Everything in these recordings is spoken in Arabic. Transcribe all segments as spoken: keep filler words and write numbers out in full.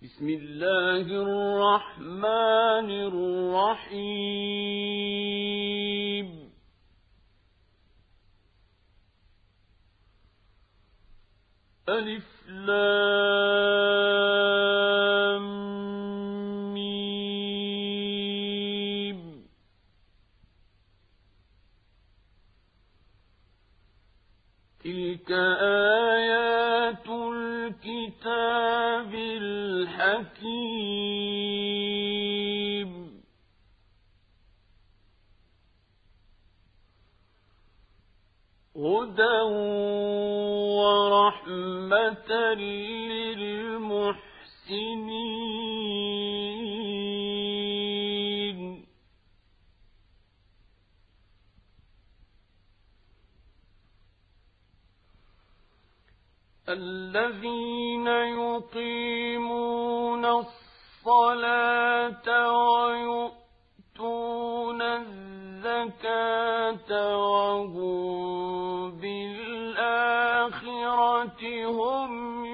بسم الله الرحمن الرحيم ألف لام ميم تلك آيات الكتاب الحكيم هدى ورحمة للمحسنين الذين يقيمون الصلاة ويؤتون الزكاة وهم بالآخرة هم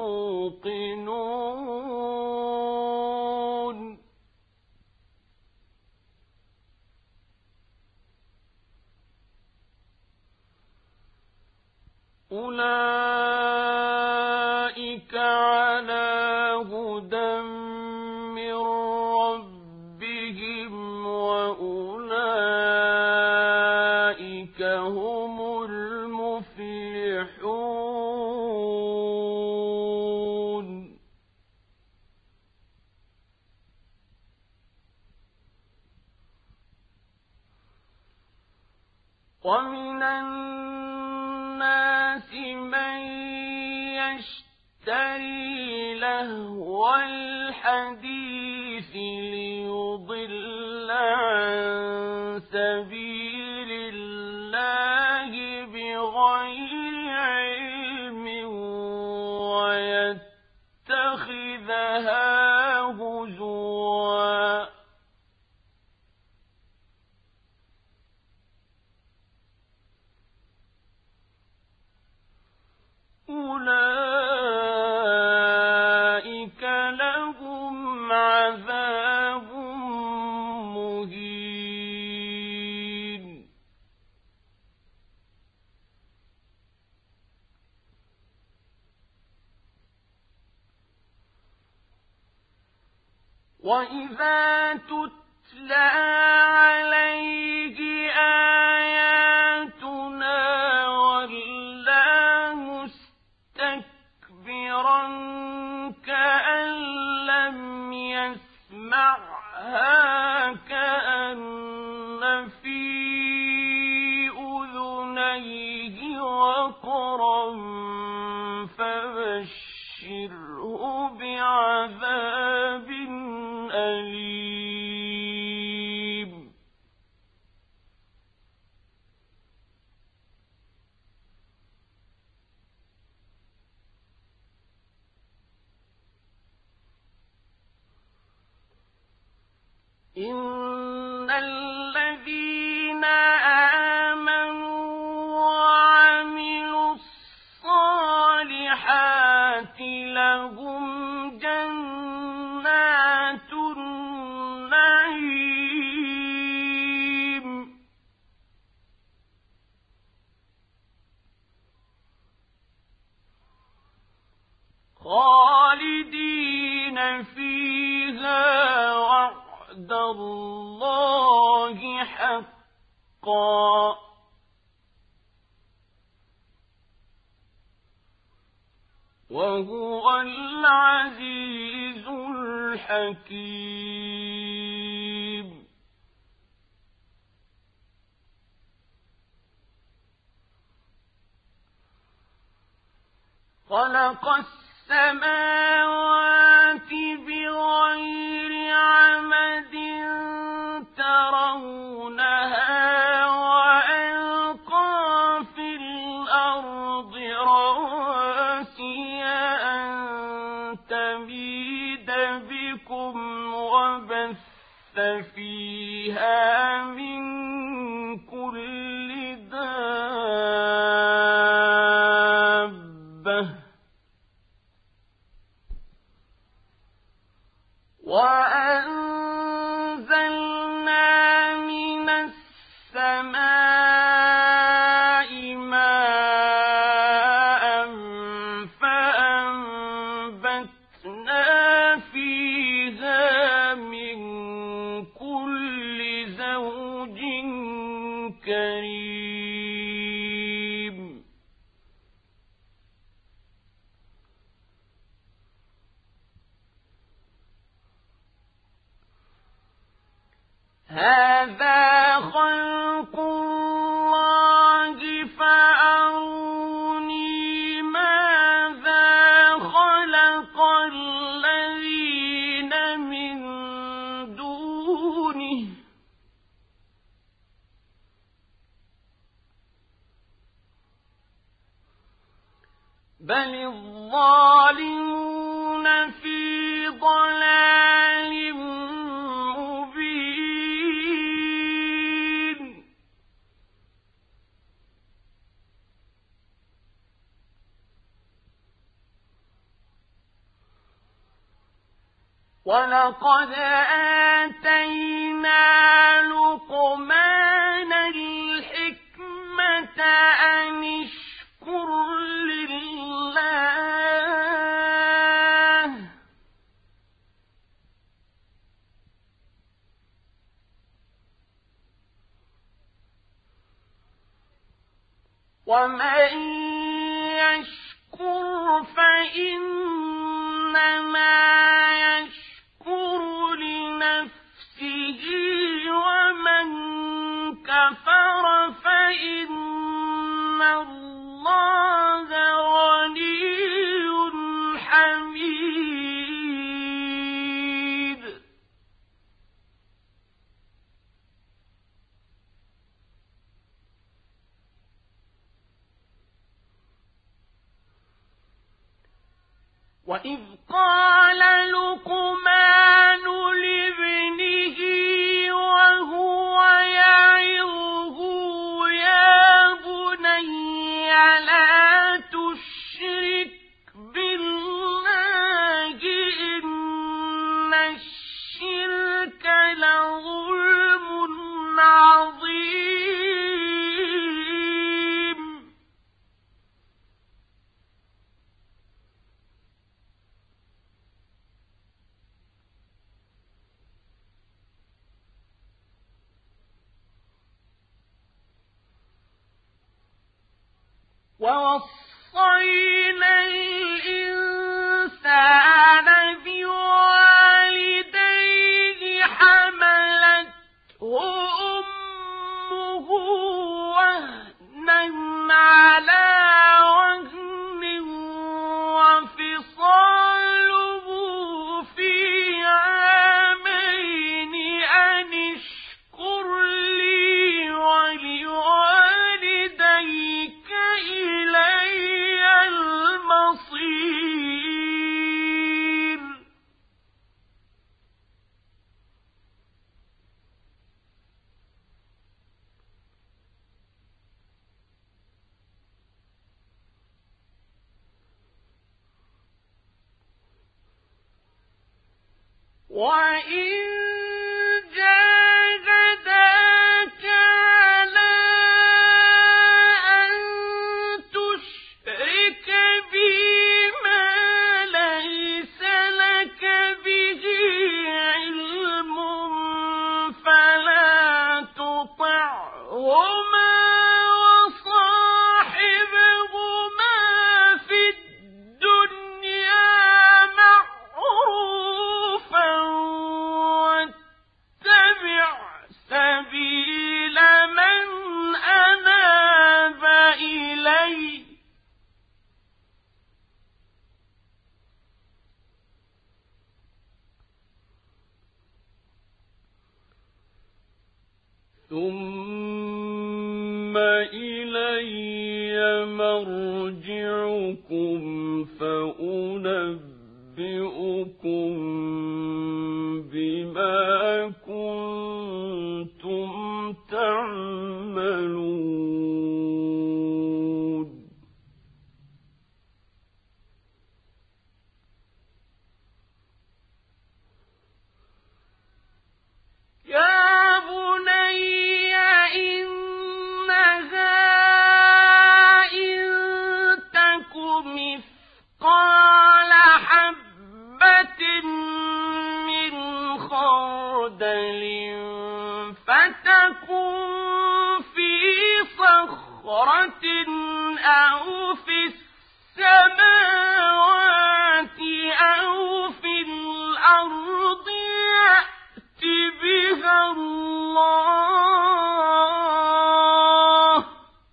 يوقنون أولئك على هدى من ربهم وأولئك هم المفلحون ومن الناس من يشتري لهو الحديث ليضل عن سبيل الله بغير علم ويتخذها هزوا أولئك لهم عذاب مهين وإذا تتلى عليه آياتنا وَلَّى مستكبرا كأن لم يسمعها كأن في أذنيه وقرا فبشره بعذاب أليم إن الذين آمنوا وعملوا الصالحات لهم جنات النعيم خالدين فيها وعد الله حقا وهو العزيز الحكيم خلق السماوات بغير عمد ترونها وألقى في الأرض رواسي أن تميد بكم وبث فيها من كل دابة وأنزلنا من السماء ماء فأنبتنا فيها من كل زوج كريم هذا خلق الله فأروني ماذا خلق الذين من دونه بل الظالمون في ضلال مبين ولقد آتينا لقمان الحكمة أن اشكر لله ومن يشكر فإنما يشكر لنفسه ومن كفر فإن الله غني حميد وإذ قال لقمان لابنه وهو يعظه يا بني لا تشرك بالله إن الشرك لظلم عظيم ووصينا الإنسان بوالديه حملته أمه وهنا على وهن وفصاله في عامين أن اشكر لي ولوالديك إلي المصير وإن جاهداك على أن تشرك بي ما ليس لك به علم فلا تطعهما وصاحبهما في الدنيا معروفا واتبع سبيل من أناب إلي ثم إلي مرجعكم فأنبئكم بما كنتم تعملون لكم في صخرة أو في السماوات أو في الأرض يأت بها الله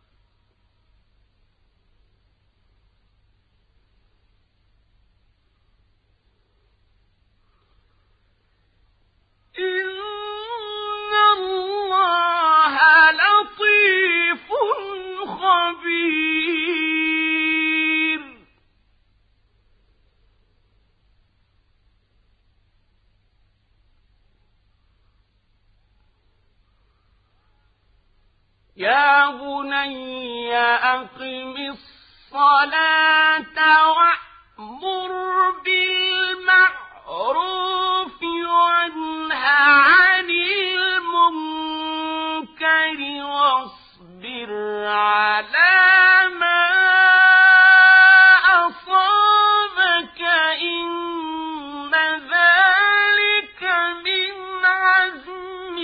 إن الله لطيف خبير يا بني أقم الصلاة وأمر بالمعروف وانه عن المنكر واصبر على ما أصابك إن ذلك من عزم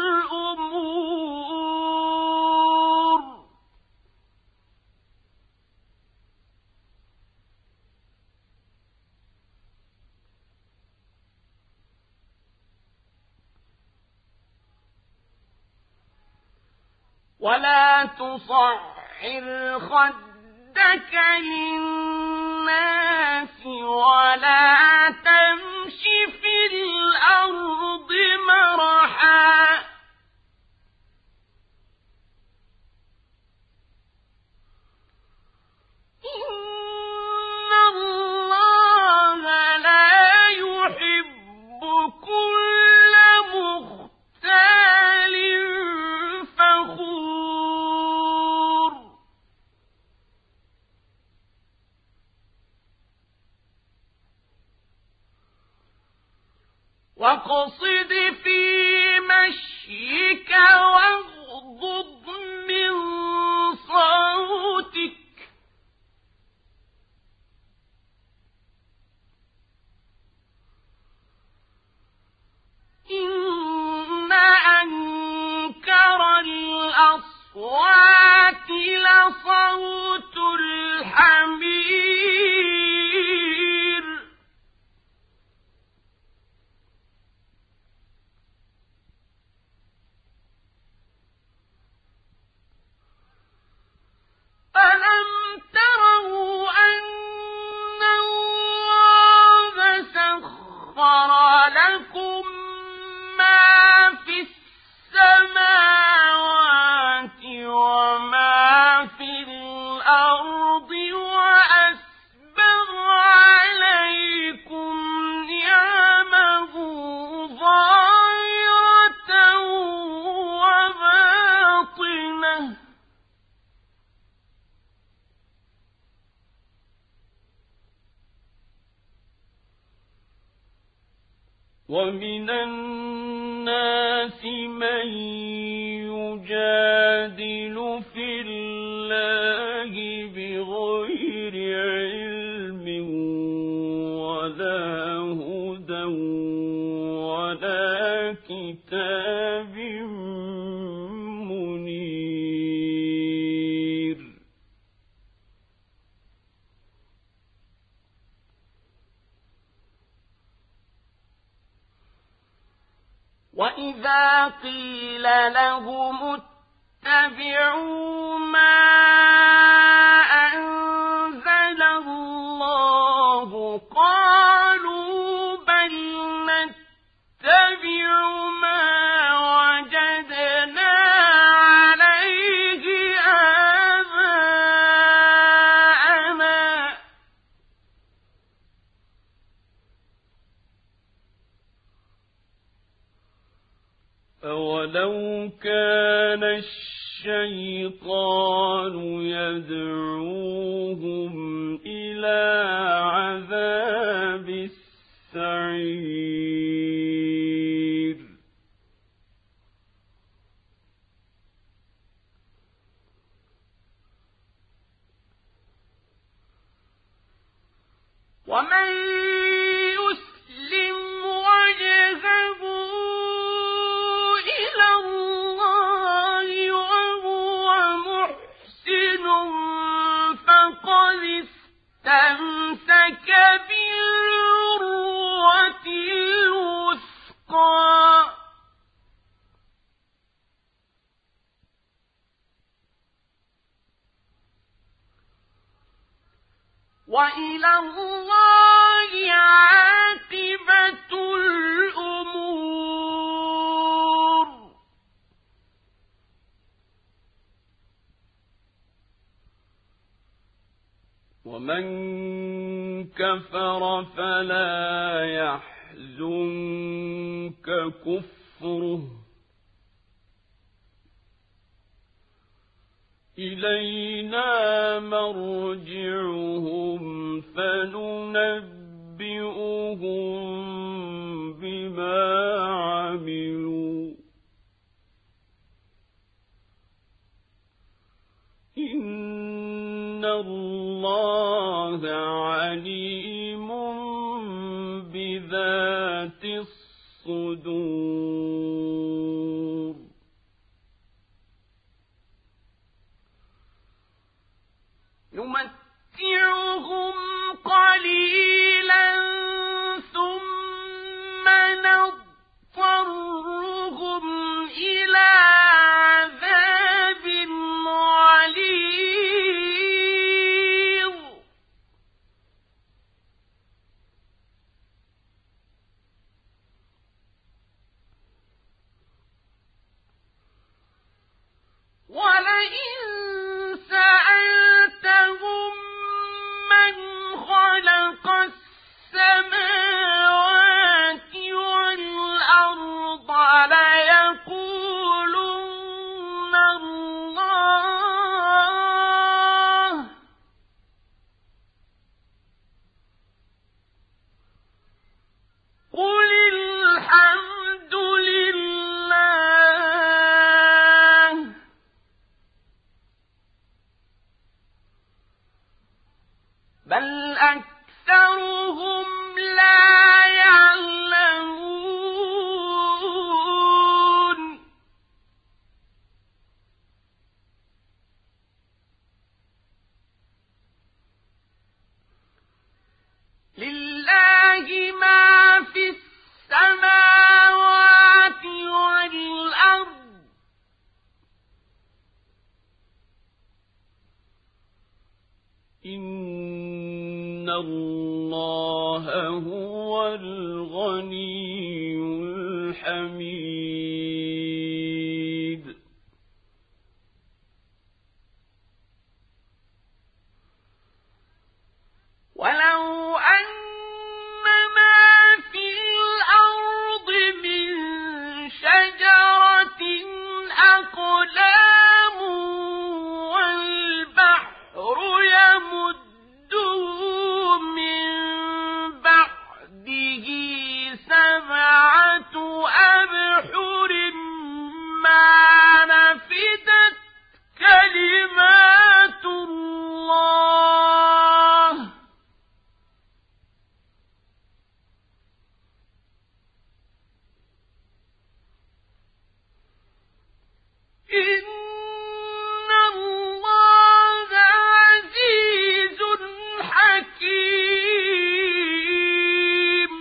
الأمور ولا تصعر خدك للناس ولا تمش في الأرض مرحا إن الله لا يحب كل مختال فخور واقصد في مشيك واغضض من صوتك إن أنكر الأصوات لصوت الحمير ألم تروا أن الله سخر لكم ما في السماوات وما في الأرض وأسبغ عليكم نعمه ظاهرة وباطنة ومن الناس من يجادل في الله بغير علم ولا هدى ولا كتاب منير وإذا قيل لهم اتبعوا ما أنزل الله قالوا بل نتبع ما وجدنا عليه آباءنا أولو كان الشيطان يدعوهم إلى عذاب السعير ومن يسلم وجهه إلى الله وإلى الله عاقبة الأمور. ومن كفر فلا يحزنك كفره إلينا مرجعهم فننبئهم بما عملوا إن الله عليم بذات الصدور. نمتعهم قليلا ثم نضطرهم إلى عذاب غليظ. ولئن سألتهم من خلق السماوات والأرض ليقولن الله. قل الحمد لله بل أكثرهم لا يعلمون. لله ما في السماوات والأرض إن الله هو الغني الحميد. ولو أن ما في الأرض من شجرة أقلام والبحر يمده من بعده سبعة أبحر ما نفدت كلمات الله. إن الله عزيز حكيم.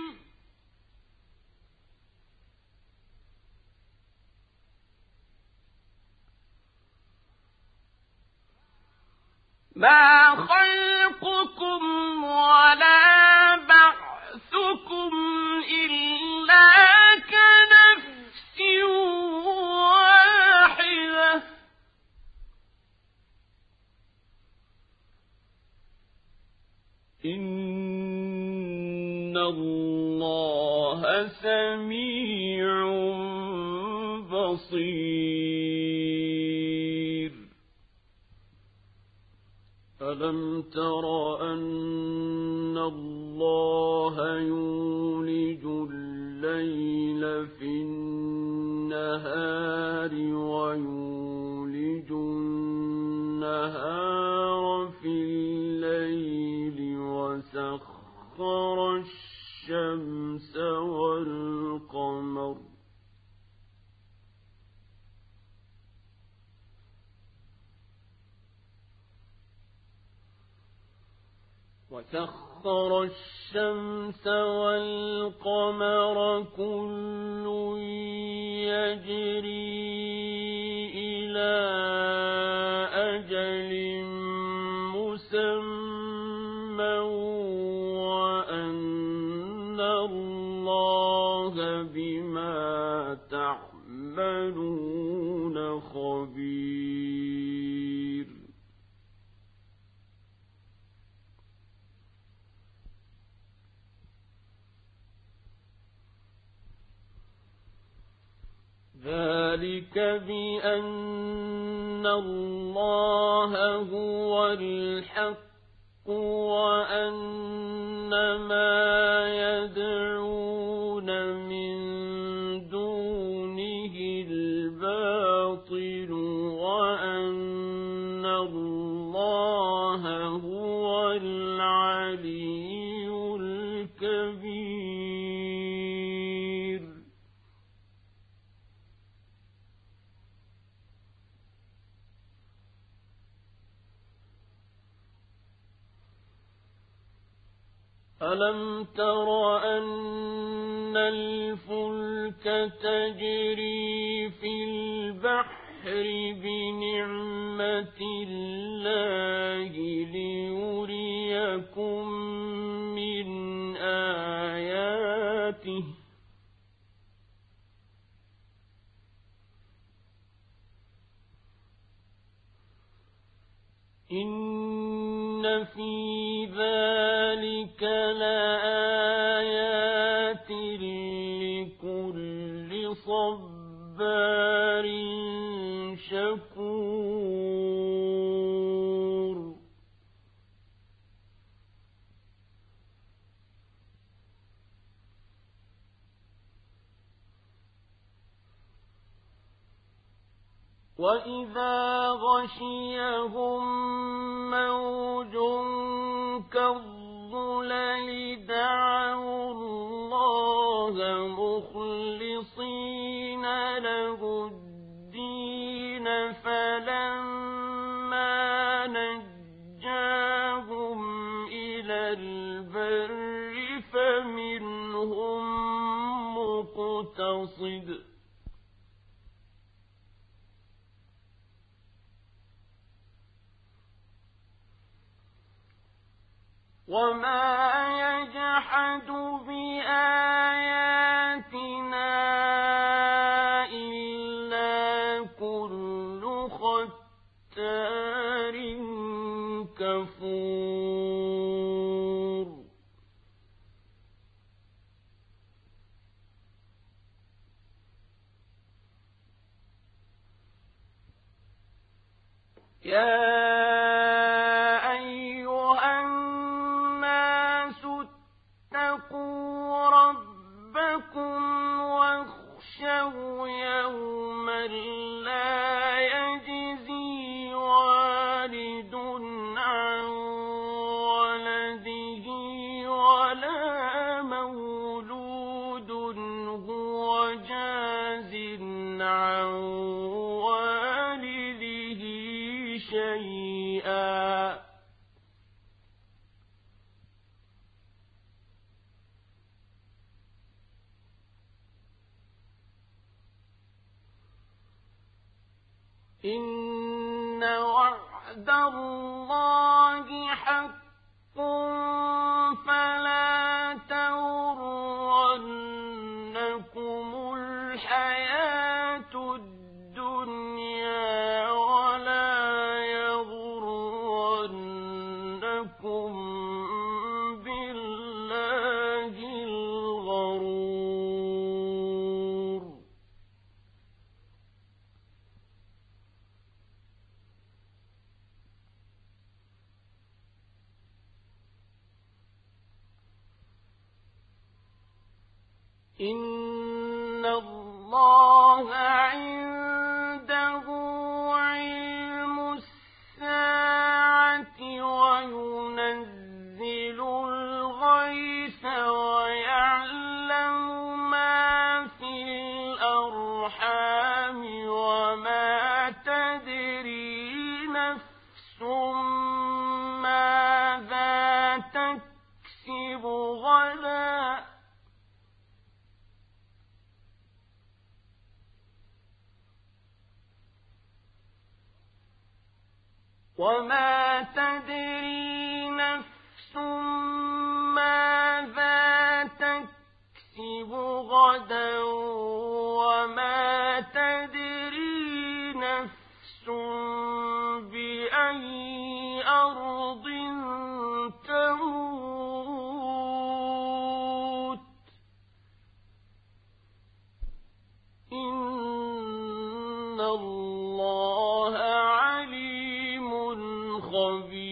ما خلقكم ولا بعثكم إلا كنفس واحدة. إن الله سميع بصير. ألم تر أن الله يولج الليل في النهار ويولج النهار في الليل وسخر الشمس والقمر وسخر الشمس والقمر كل يجري إلى أجل مسمى بما تعملون خبير. ذلك بأن الله هو الحق وأن ما يدعون من دونه الباطل وأن الله هو العلي الكبير. ألم تر أن الفلك تجري في البحر بنعمة الله ليريكم من آياته إن في ذلك لآيات لكل صبار شكور. وإذا غشيهم موج كالظلل دعوا الله مخلصين له الدين فلما نجاهم إلى البر فمنهم مقتصد وما يجحد بآياتنا إلا كل ختار كفور. يا يوما لا يجزي والد عن ولده ولا مولود هو جاز عن والده شيئا إن وعد الله حق فلا تغرنكم الحياة الدنيا ولا يغرنكم بالله الغرور. إن الله عنده علم الساعة وينزل الغيث ويعلم ما في الأرحام وما تدري نفس ماذا تكسب غدا وما تدري نفس ماذا تكسب غدا إِنَّ اللَّهَ عَلِيمٌ خَبِيرٌ.